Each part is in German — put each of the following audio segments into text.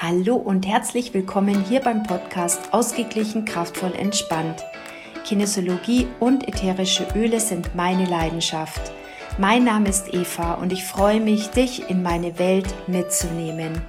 Hallo und herzlich willkommen hier beim Podcast Ausgeglichen, kraftvoll, entspannt. Kinesiologie und ätherische Öle sind meine Leidenschaft. Mein Name ist Eva und ich freue mich, dich in meine Welt mitzunehmen.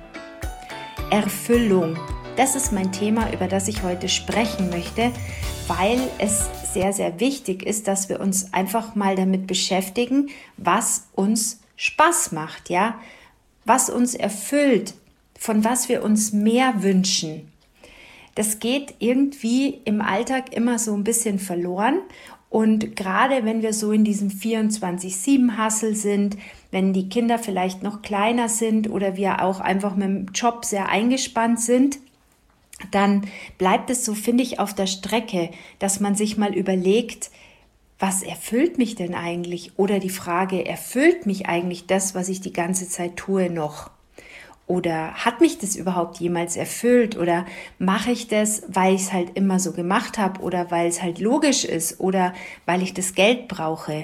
Erfüllung, das ist mein Thema, über das ich heute sprechen möchte, weil es sehr, sehr wichtig ist, dass wir uns einfach mal damit beschäftigen, was uns Spaß macht, ja, was uns erfüllt, von was wir uns mehr wünschen. Das geht irgendwie im Alltag immer so ein bisschen verloren und gerade wenn wir so in diesem 24/7-Hustle sind, wenn die Kinder vielleicht noch kleiner sind oder wir auch einfach mit dem Job sehr eingespannt sind, dann bleibt es so, finde ich, auf der Strecke, dass man sich mal überlegt, was erfüllt mich denn eigentlich? Oder die Frage, erfüllt mich eigentlich das, was ich die ganze Zeit tue, noch? Oder hat mich das überhaupt jemals erfüllt? Oder mache ich das, weil ich es halt immer so gemacht habe? Oder weil es halt logisch ist? Oder weil ich das Geld brauche?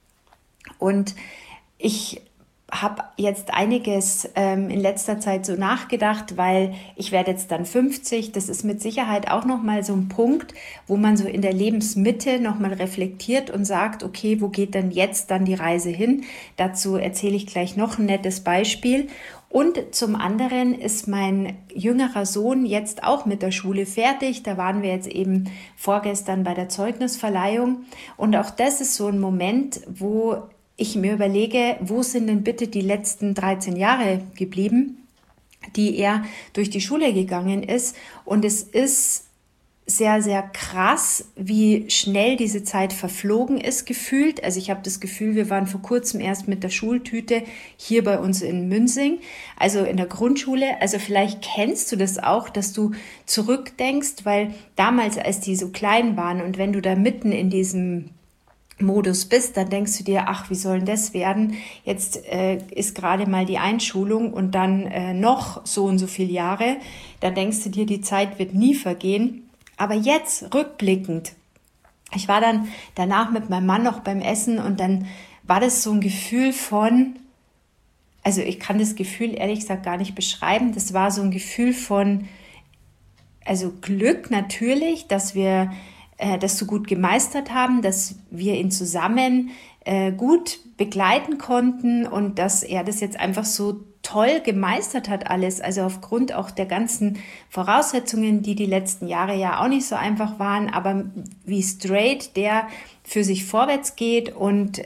Und ich habe jetzt einiges in letzter Zeit so nachgedacht, weil ich werde jetzt dann 50. Das ist mit Sicherheit auch nochmal so ein Punkt, wo man so in der Lebensmitte nochmal reflektiert und sagt, okay, wo geht denn jetzt dann die Reise hin? Dazu erzähle ich gleich noch ein nettes Beispiel. Und zum anderen ist mein jüngerer Sohn jetzt auch mit der Schule fertig. Da waren wir jetzt eben vorgestern bei der Zeugnisverleihung. Und auch das ist so ein Moment, wo ich mir überlege, wo sind denn bitte die letzten 13 Jahre geblieben, die er durch die Schule gegangen ist. Und es ist sehr, sehr krass, wie schnell diese Zeit verflogen ist gefühlt. Also ich habe das Gefühl, wir waren vor kurzem erst mit der Schultüte hier bei uns in Münsing, also in der Grundschule. Also vielleicht kennst du das auch, dass du zurückdenkst, weil damals, als die so klein waren und wenn du da mitten in diesem Modus bist, dann denkst du dir, ach, wie soll denn das werden? Jetzt ist gerade mal die Einschulung und dann noch so und so viele Jahre. Dann denkst du dir, die Zeit wird nie vergehen. Aber jetzt, rückblickend, ich war dann danach mit meinem Mann noch beim Essen und dann war das so ein Gefühl von, also ich kann das Gefühl ehrlich gesagt gar nicht beschreiben, das war so ein Gefühl von, also Glück natürlich, dass wir das so gut gemeistert haben, dass wir ihn zusammen gut begleiten konnten und dass er das jetzt einfach so toll gemeistert hat alles, also aufgrund auch der ganzen Voraussetzungen, die letzten Jahre ja auch nicht so einfach waren, aber wie straight der für sich vorwärts geht und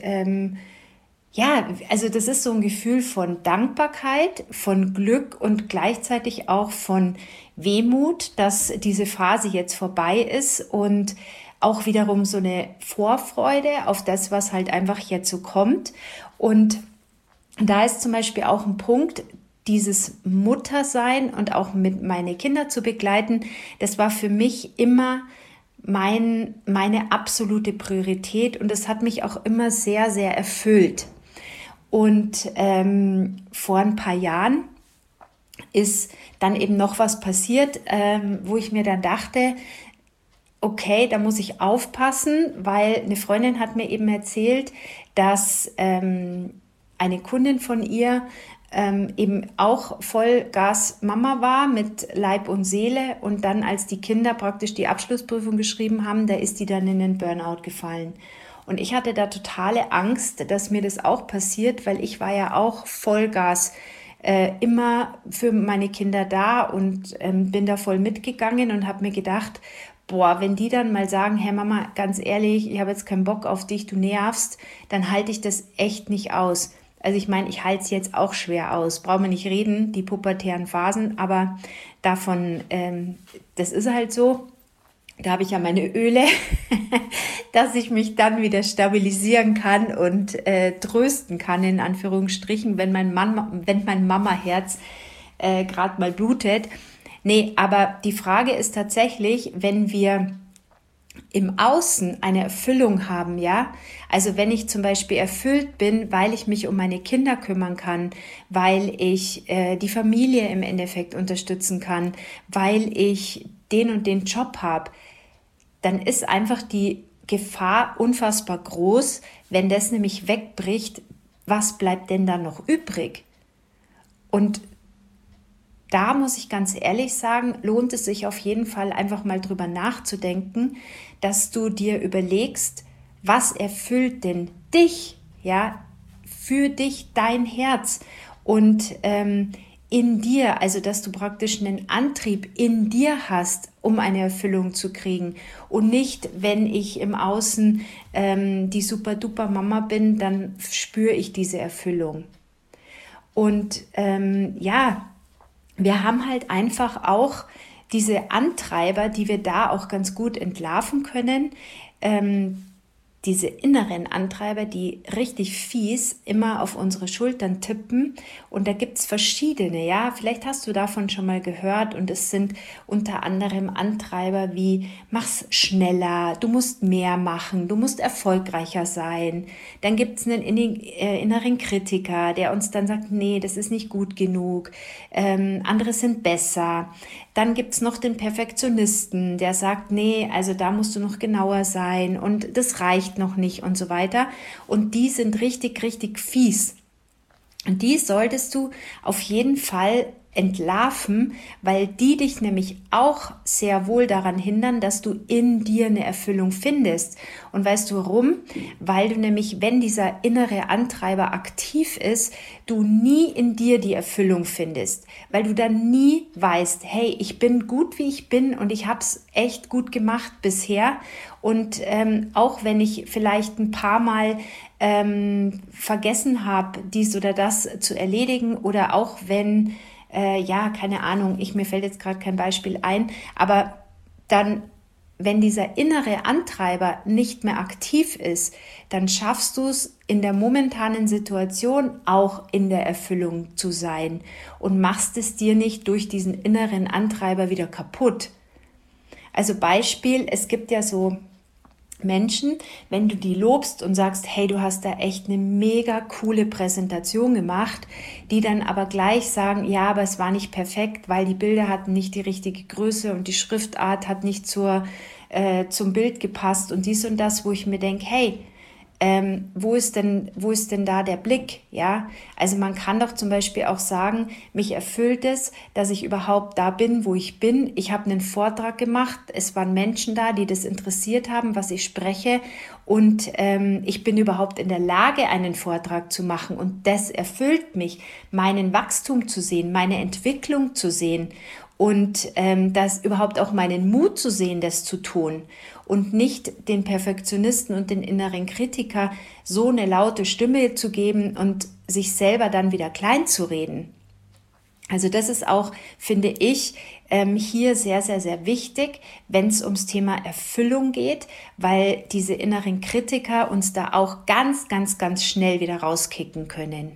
ja, also das ist so ein Gefühl von Dankbarkeit, von Glück und gleichzeitig auch von Wehmut, dass diese Phase jetzt vorbei ist und auch wiederum so eine Vorfreude auf das, was halt einfach jetzt so kommt. Und da ist zum Beispiel auch ein Punkt, dieses Muttersein und auch mit meine Kinder zu begleiten, das war für mich immer meine absolute Priorität und das hat mich auch immer sehr, sehr erfüllt. Und vor ein paar Jahren ist dann eben noch was passiert, wo ich mir dann dachte, okay, da muss ich aufpassen, weil eine Freundin hat mir eben erzählt, dass eine Kundin von ihr eben auch Vollgas Mama war mit Leib und Seele und dann, als die Kinder praktisch die Abschlussprüfung geschrieben haben, da ist die dann in den Burnout gefallen. Und ich hatte da totale Angst, dass mir das auch passiert, weil ich war ja auch Vollgas immer für meine Kinder da und bin da voll mitgegangen und habe mir gedacht, boah, wenn die dann mal sagen, hey Mama, ganz ehrlich, ich habe jetzt keinen Bock auf dich, du nervst, dann halte ich das echt nicht aus. Also ich meine, ich halte es jetzt auch schwer aus, brauchen wir nicht reden, die pubertären Phasen, aber davon, das ist halt so. Da habe ich ja meine Öle, dass ich mich dann wieder stabilisieren kann und trösten kann, in Anführungsstrichen, wenn mein Mama-Herz gerade mal blutet. Nee, aber die Frage ist tatsächlich, wenn wir im Außen eine Erfüllung haben, ja, also wenn ich zum Beispiel erfüllt bin, weil ich mich um meine Kinder kümmern kann, weil ich die Familie im Endeffekt unterstützen kann, weil ich den und den Job habe, dann ist einfach die Gefahr unfassbar groß, wenn das nämlich wegbricht, was bleibt denn da noch übrig? Und da muss ich ganz ehrlich sagen, lohnt es sich auf jeden Fall einfach mal drüber nachzudenken, dass du dir überlegst, was erfüllt denn dich, ja, für dich dein Herz und in dir, also dass du praktisch einen Antrieb in dir hast, um eine Erfüllung zu kriegen und nicht, wenn ich im Außen die super-duper Mama bin, dann spüre ich diese Erfüllung. Und wir haben halt einfach auch diese Antreiber, die wir da auch ganz gut entlarven können, diese inneren Antreiber, die richtig fies immer auf unsere Schultern tippen. Und da gibt's verschiedene, ja. Vielleicht hast du davon schon mal gehört. Und es sind unter anderem Antreiber wie, mach's schneller, du musst mehr machen, du musst erfolgreicher sein. Dann gibt's einen inneren Kritiker, der uns dann sagt, nee, das ist nicht gut genug. Andere sind besser. Dann gibt's noch den Perfektionisten, der sagt, nee, also da musst du noch genauer sein und das reicht noch nicht und so weiter. Und die sind richtig, richtig fies. Und die solltest du auf jeden Fall entlarven, weil die dich nämlich auch sehr wohl daran hindern, dass du in dir eine Erfüllung findest. Und weißt du warum? Weil du nämlich, wenn dieser innere Antreiber aktiv ist, du nie in dir die Erfüllung findest, weil du dann nie weißt, hey, ich bin gut, wie ich bin und ich habe es echt gut gemacht bisher. Und auch wenn ich vielleicht ein paar Mal vergessen habe, dies oder das zu erledigen oder auch wenn keine Ahnung, mir fällt jetzt gerade kein Beispiel ein, aber dann, wenn dieser innere Antreiber nicht mehr aktiv ist, dann schaffst du es in der momentanen Situation auch in der Erfüllung zu sein und machst es dir nicht durch diesen inneren Antreiber wieder kaputt. Also Beispiel, es gibt ja so Menschen, wenn du die lobst und sagst, hey, du hast da echt eine mega coole Präsentation gemacht, die dann aber gleich sagen, ja, aber es war nicht perfekt, weil die Bilder hatten nicht die richtige Größe und die Schriftart hat nicht zum Bild gepasst und dies und das, wo ich mir denke, hey, wo ist denn da der Blick, ja? Also man kann doch zum Beispiel auch sagen, mich erfüllt es, dass ich überhaupt da bin, wo ich bin. Ich habe einen Vortrag gemacht, es waren Menschen da, die das interessiert haben, was ich spreche und ich bin überhaupt in der Lage, einen Vortrag zu machen und das erfüllt mich, meinen Wachstum zu sehen, meine Entwicklung zu sehen und das überhaupt auch meinen Mut zu sehen, das zu tun. Und nicht den Perfektionisten und den inneren Kritiker so eine laute Stimme zu geben und sich selber dann wieder klein zu reden. Also das ist auch, finde ich, hier sehr, sehr, sehr wichtig, wenn es ums Thema Erfüllung geht, weil diese inneren Kritiker uns da auch ganz, ganz, ganz schnell wieder rauskicken können.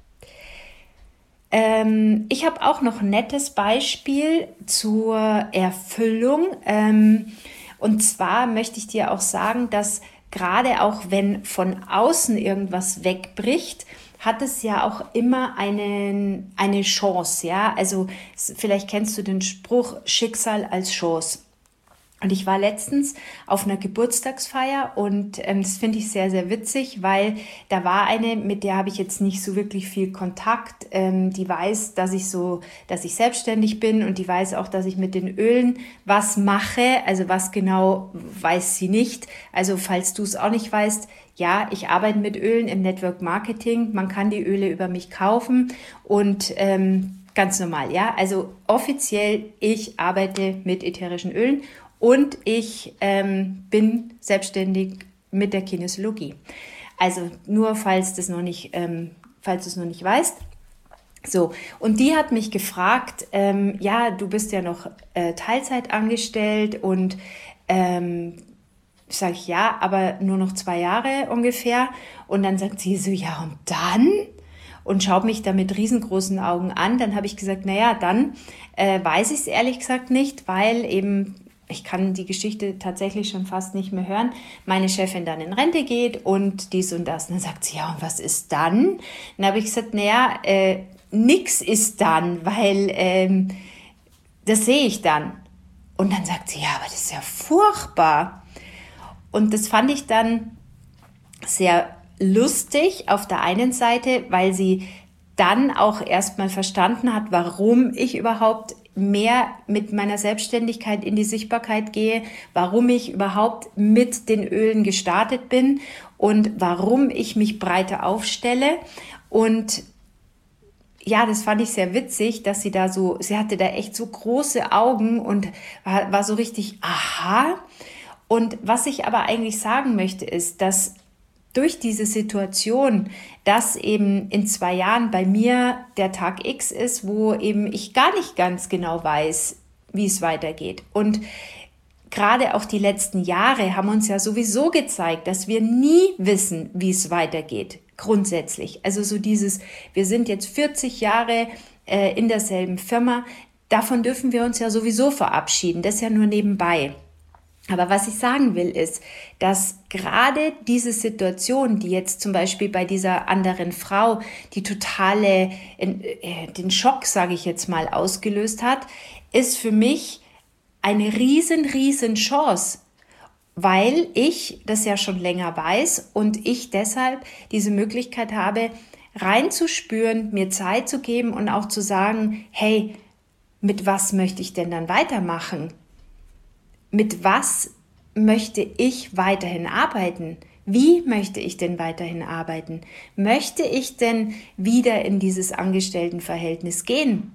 Ich habe auch noch ein nettes Beispiel zur Erfüllung. Und zwar möchte ich dir auch sagen, dass gerade auch wenn von außen irgendwas wegbricht, hat es ja auch immer eine Chance, ja. Also vielleicht kennst du den Spruch Schicksal als Chance. Und ich war letztens auf einer Geburtstagsfeier und das finde ich sehr, sehr witzig, weil da war eine, mit der habe ich jetzt nicht so wirklich viel Kontakt. Die weiß, dass ich selbstständig bin und die weiß auch, dass ich mit den Ölen was mache. Also was genau weiß sie nicht. Also falls du es auch nicht weißt, ja, ich arbeite mit Ölen im Network Marketing. Man kann die Öle über mich kaufen und ganz normal, ja. Also offiziell, ich arbeite mit ätherischen Ölen. Und ich bin selbstständig mit der Kinesiologie. Also nur falls du es noch nicht weißt. So, und die hat mich gefragt, du bist ja noch Teilzeit angestellt und sage ich, ja, aber nur noch 2 Jahre ungefähr. Und dann sagt sie so, ja und dann? Und schaut mich da mit riesengroßen Augen an. Dann habe ich gesagt, naja, dann weiß ich es ehrlich gesagt nicht, weil eben ich kann die Geschichte tatsächlich schon fast nicht mehr hören, meine Chefin dann in Rente geht und dies und das. Und dann sagt sie, ja, und was ist dann? Dann habe ich gesagt, naja, nix ist dann, weil das sehe ich dann. Und dann sagt sie, ja, aber das ist ja furchtbar. Und das fand ich dann sehr lustig auf der einen Seite, weil sie dann auch erstmal verstanden hat, warum ich überhaupt mehr mit meiner Selbstständigkeit in die Sichtbarkeit gehe, warum ich überhaupt mit den Ölen gestartet bin und warum ich mich breiter aufstelle. Und ja, das fand ich sehr witzig, dass sie hatte da echt so große Augen und war so richtig, aha. Und was ich aber eigentlich sagen möchte, ist, dass durch diese Situation, dass eben in 2 Jahren bei mir der Tag X ist, wo eben ich gar nicht ganz genau weiß, wie es weitergeht. Und gerade auch die letzten Jahre haben uns ja sowieso gezeigt, dass wir nie wissen, wie es weitergeht, grundsätzlich. Also so dieses, wir sind jetzt 40 Jahre in derselben Firma, davon dürfen wir uns ja sowieso verabschieden, das ist ja nur nebenbei. Aber was ich sagen will, ist, dass gerade diese Situation, die jetzt zum Beispiel bei dieser anderen Frau die totale, den Schock, sage ich jetzt mal, ausgelöst hat, ist für mich eine riesen Chance, weil ich das ja schon länger weiß und ich deshalb diese Möglichkeit habe, reinzuspüren, mir Zeit zu geben und auch zu sagen, hey, mit was möchte ich denn dann weitermachen? Mit was möchte ich weiterhin arbeiten? Wie möchte ich denn weiterhin arbeiten? Möchte ich denn wieder in dieses Angestelltenverhältnis gehen?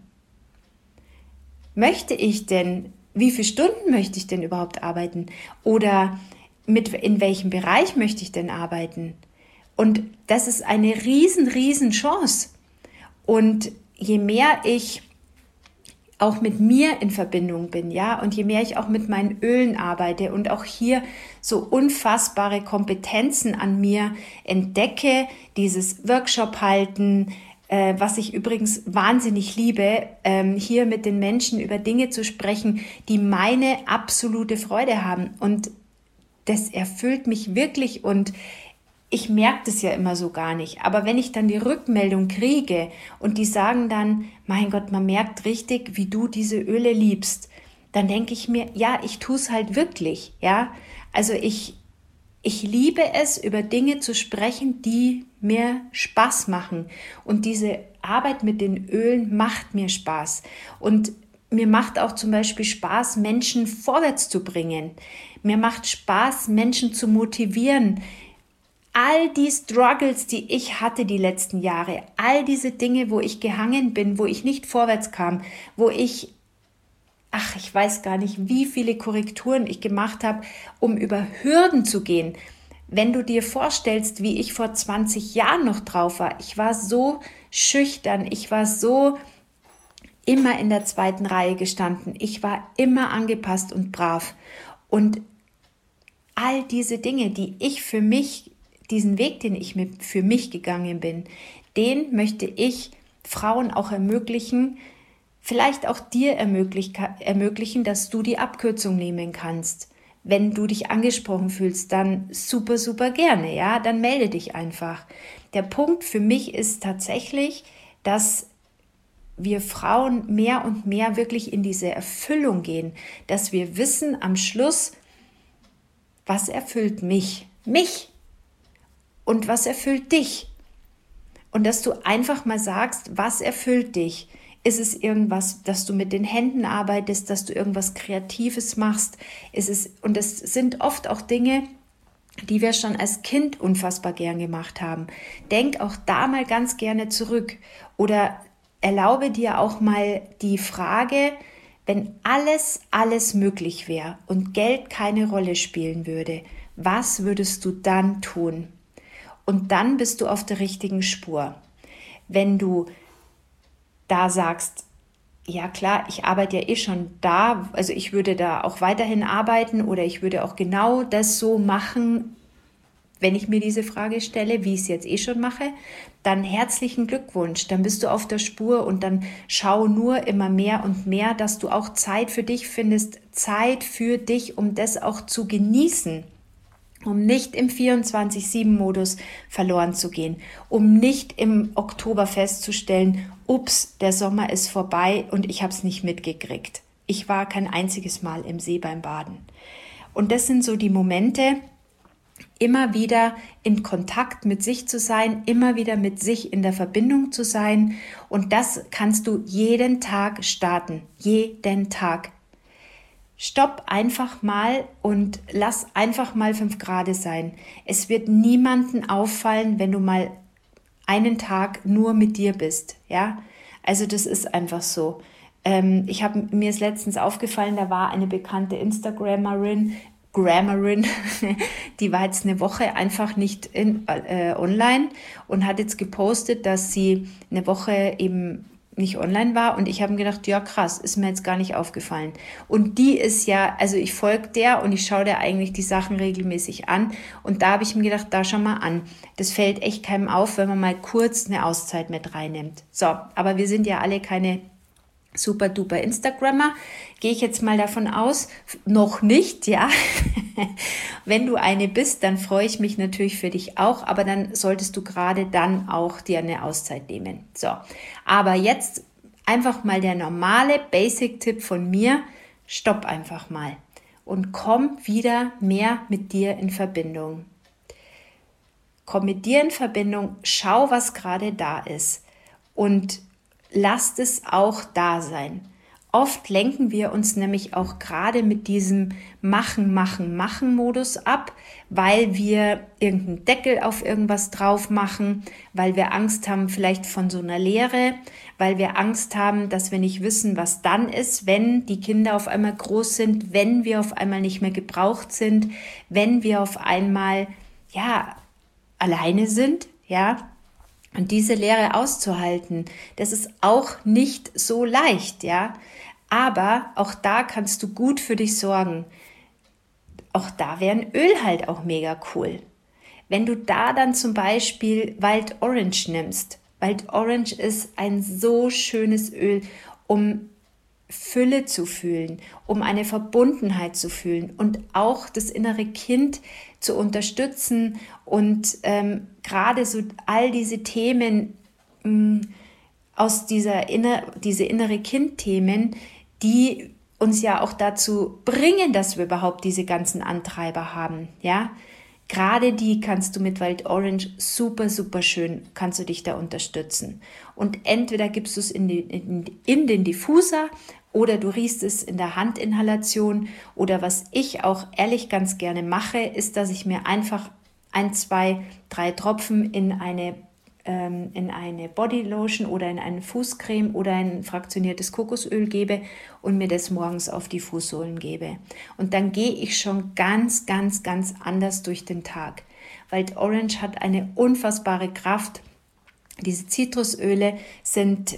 Wie viele Stunden möchte ich denn überhaupt arbeiten? Oder in welchem Bereich möchte ich denn arbeiten? Und das ist eine riesen Chance. Und je mehr ich auch mit mir in Verbindung bin, ja, und je mehr ich auch mit meinen Ölen arbeite und auch hier so unfassbare Kompetenzen an mir entdecke, dieses Workshop halten, was ich übrigens wahnsinnig liebe, hier mit den Menschen über Dinge zu sprechen, die meine absolute Freude haben. Und das erfüllt mich wirklich und ich merke das ja immer so gar nicht. Aber wenn ich dann die Rückmeldung kriege und die sagen dann, mein Gott, man merkt richtig, wie du diese Öle liebst, dann denke ich mir, ja, ich tue es halt wirklich. Ja? Also ich liebe es, über Dinge zu sprechen, die mir Spaß machen. Und diese Arbeit mit den Ölen macht mir Spaß. Und mir macht auch zum Beispiel Spaß, Menschen vorwärts zu bringen. Mir macht Spaß, Menschen zu motivieren. All die Struggles, die ich hatte die letzten Jahre, all diese Dinge, wo ich gehangen bin, wo ich nicht vorwärts kam, wo ich weiß gar nicht, wie viele Korrekturen ich gemacht habe, um über Hürden zu gehen. Wenn du dir vorstellst, wie ich vor 20 Jahren noch drauf war, ich war so schüchtern, ich war so immer in der 2. Reihe gestanden, ich war immer angepasst und brav. Und all diese Dinge, die ich für mich, diesen Weg, den ich für mich gegangen bin, den möchte ich Frauen auch ermöglichen, vielleicht auch dir ermöglichen, dass du die Abkürzung nehmen kannst. Wenn du dich angesprochen fühlst, dann super gerne, ja, dann melde dich einfach. Der Punkt für mich ist tatsächlich, dass wir Frauen mehr und mehr wirklich in diese Erfüllung gehen, dass wir wissen am Schluss, was erfüllt mich und was erfüllt dich. Und dass du einfach mal sagst, was erfüllt dich? Ist es irgendwas, dass du mit den Händen arbeitest, dass du irgendwas Kreatives machst? Und das sind oft auch Dinge, die wir schon als Kind unfassbar gern gemacht haben. Denk auch da mal ganz gerne zurück oder erlaube dir auch mal die Frage, wenn alles möglich wäre und Geld keine Rolle spielen würde, was würdest du dann tun? Und dann bist du auf der richtigen Spur. Wenn du da sagst, ja klar, ich arbeite ja schon da, also ich würde da auch weiterhin arbeiten oder ich würde auch genau das so machen, wenn ich mir diese Frage stelle, wie ich es jetzt schon mache, dann herzlichen Glückwunsch, dann bist du auf der Spur und dann schau nur immer mehr und mehr, dass du auch Zeit für dich findest, Zeit für dich, um das auch zu genießen. Um nicht im 24/7-Modus verloren zu gehen, um nicht im Oktober festzustellen, ups, der Sommer ist vorbei und ich habe es nicht mitgekriegt. Ich war kein einziges Mal im See beim Baden. Und das sind so die Momente, immer wieder in Kontakt mit sich zu sein, immer wieder mit sich in der Verbindung zu sein. Und das kannst du jeden Tag starten, jeden Tag. Stopp einfach mal und lass einfach mal 5 Grad sein. Es wird niemanden auffallen, wenn du mal einen Tag nur mit dir bist. Ja, also das ist einfach so. Mir ist letztens aufgefallen, da war eine bekannte Instagrammerin, die war jetzt eine Woche einfach nicht online und hat jetzt gepostet, dass sie eine Woche eben nicht online war, und ich habe mir gedacht, ja krass, ist mir jetzt gar nicht aufgefallen. Und die ist ja, also ich folge der und ich schaue der eigentlich die Sachen regelmäßig an, und da habe ich mir gedacht, da schau mal an. Das fällt echt keinem auf, wenn man mal kurz eine Auszeit mit reinnimmt. So, aber wir sind ja alle keine super duper Instagrammer, gehe ich jetzt mal davon aus, noch nicht, ja. Wenn du eine bist, dann freue ich mich natürlich für dich auch, aber dann solltest du gerade dann auch dir eine Auszeit nehmen. So, aber jetzt einfach mal der normale Basic-Tipp von mir: Stopp einfach mal und komm wieder mehr mit dir in Verbindung. Komm mit dir in Verbindung, schau, was gerade da ist, und lasst es auch da sein. Oft lenken wir uns nämlich auch gerade mit diesem Machen-Modus ab, weil wir irgendeinen Deckel auf irgendwas drauf machen, weil wir Angst haben vielleicht von so einer Leere, weil wir Angst haben, dass wir nicht wissen, was dann ist, wenn die Kinder auf einmal groß sind, wenn wir auf einmal nicht mehr gebraucht sind, wenn wir auf einmal, ja, alleine sind, ja. Und diese Leere auszuhalten, das ist auch nicht so leicht, ja. Aber auch da kannst du gut für dich sorgen. Auch da wäre ein Öl halt auch mega cool. Wenn du da dann zum Beispiel Wild Orange nimmst. Wild Orange ist ein so schönes Öl, um Fülle zu fühlen, um eine Verbundenheit zu fühlen und auch das innere Kind zu unterstützen und gerade so all diese Themen aus diese innere Kind-Themen, die uns ja auch dazu bringen, dass wir überhaupt diese ganzen Antreiber haben, ja. Gerade die kannst du mit Wild Orange super, super schön, kannst du dich da unterstützen. Und entweder gibst du es in den Diffuser oder du riechst es in der Handinhalation, oder was ich auch ehrlich ganz gerne mache, ist, dass ich mir einfach 1, 2, 3 Tropfen in eine Bodylotion oder in eine Fußcreme oder ein fraktioniertes Kokosöl gebe und mir das morgens auf die Fußsohlen gebe. Und dann gehe ich schon ganz, ganz, ganz anders durch den Tag. Wild Orange hat eine unfassbare Kraft. Diese Zitrusöle sind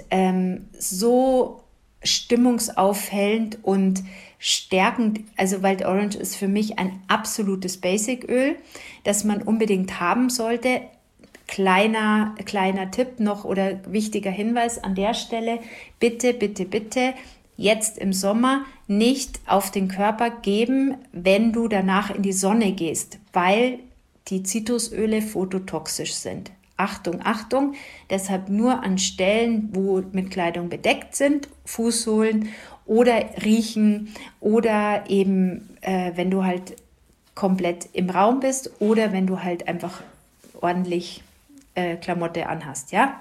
so stimmungsaufhellend und stärkend. Also Wild Orange ist für mich ein absolutes Basic-Öl, das man unbedingt haben sollte. Kleiner Tipp noch oder wichtiger Hinweis an der Stelle: Bitte, bitte, bitte jetzt im Sommer nicht auf den Körper geben, wenn du danach in die Sonne gehst, weil die Zitrusöle phototoxisch sind. Achtung, Achtung, deshalb nur an Stellen, wo mit Kleidung bedeckt sind, Fußsohlen oder riechen, oder eben wenn du halt komplett im Raum bist oder wenn du halt einfach ordentlich Klamotte anhast, ja,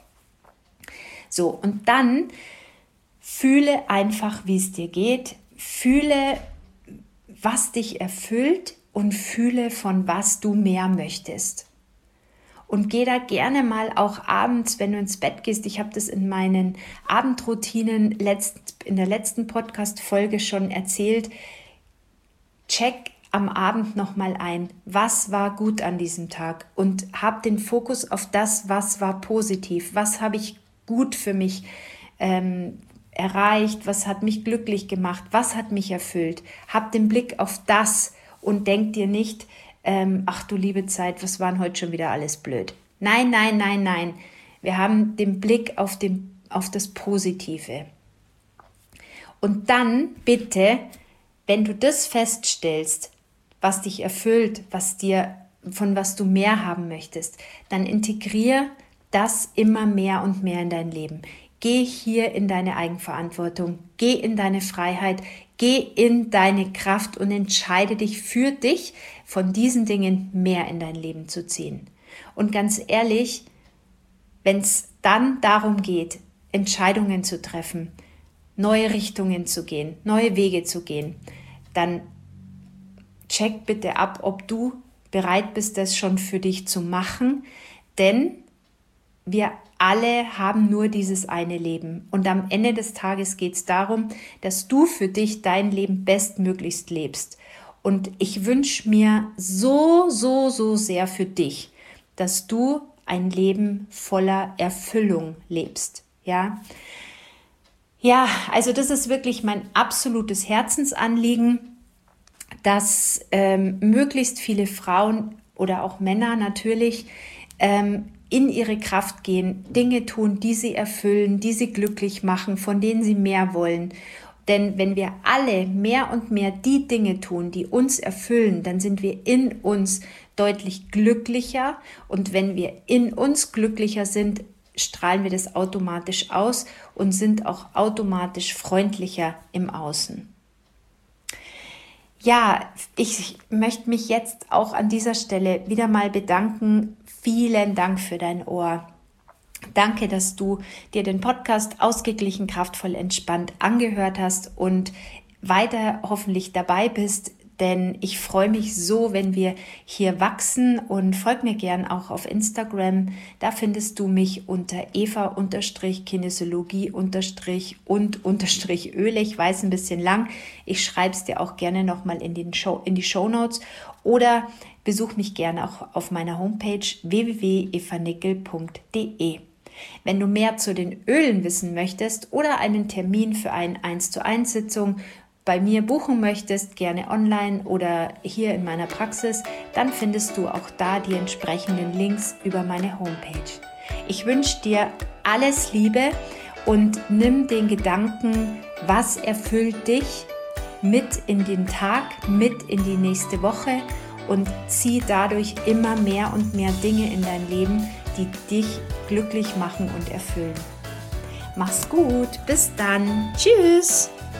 so, und dann fühle einfach, wie es dir geht, fühle, was dich erfüllt und fühle, von was du mehr möchtest. Und geh da gerne mal auch abends, wenn du ins Bett gehst. Ich habe das in meinen Abendroutinen in der letzten Podcast-Folge schon erzählt. Check am Abend nochmal ein, was war gut an diesem Tag, und hab den Fokus auf das, was war positiv, was habe ich gut für mich erreicht, was hat mich glücklich gemacht, was hat mich erfüllt. Hab den Blick auf das und denk dir nicht, ach du liebe Zeit, was waren heute schon wieder alles blöd. Nein, nein, nein, nein. Wir haben den Blick auf das Positive. Und dann bitte, wenn du das feststellst, was dich erfüllt, von was du mehr haben möchtest, dann integrier das immer mehr und mehr in dein Leben. geh hier in deine Eigenverantwortung, geh in deine Freiheit, geh in deine Kraft und entscheide dich für dich, von diesen Dingen mehr in dein Leben zu ziehen. Und ganz ehrlich, wenn es dann darum geht, Entscheidungen zu treffen, neue Richtungen zu gehen, neue Wege zu gehen, dann check bitte ab, ob du bereit bist, das schon für dich zu machen, denn wir alle haben nur dieses eine Leben und am Ende des Tages geht es darum, dass du für dich dein Leben bestmöglichst lebst. Und ich wünsche mir so sehr für dich, dass du ein Leben voller Erfüllung lebst. Ja, also das ist wirklich mein absolutes Herzensanliegen, dass möglichst viele Frauen oder auch Männer natürlich in ihre Kraft gehen, Dinge tun, die sie erfüllen, die sie glücklich machen, von denen sie mehr wollen. Denn wenn wir alle mehr und mehr die Dinge tun, die uns erfüllen, dann sind wir in uns deutlich glücklicher. Und wenn wir in uns glücklicher sind, strahlen wir das automatisch aus und sind auch automatisch freundlicher im Außen. Ja, ich möchte mich jetzt auch an dieser Stelle wieder mal bedanken. Vielen Dank für dein Ohr. Danke, dass du dir den Podcast Ausgeglichen, kraftvoll, entspannt angehört hast und weiter hoffentlich dabei bist, denn ich freue mich so, wenn wir hier wachsen und folg mir gern auch auf Instagram. Da findest du mich unter Eva-Kinesiologie-Öle. Ich weiß, ein bisschen lang. Ich schreibe es dir auch gerne nochmal in die Shownotes oder besuch mich gerne auch auf meiner Homepage www.evanickel.de. Wenn du mehr zu den Ölen wissen möchtest oder einen Termin für eine 1:1-Sitzung bei mir buchen möchtest, gerne online oder hier in meiner Praxis, dann findest du auch da die entsprechenden Links über meine Homepage. Ich wünsche dir alles Liebe und nimm den Gedanken, was erfüllt dich, mit in den Tag, mit in die nächste Woche und zieh dadurch immer mehr und mehr Dinge in dein Leben, die dich glücklich machen und erfüllen. Mach's gut, bis dann, tschüss!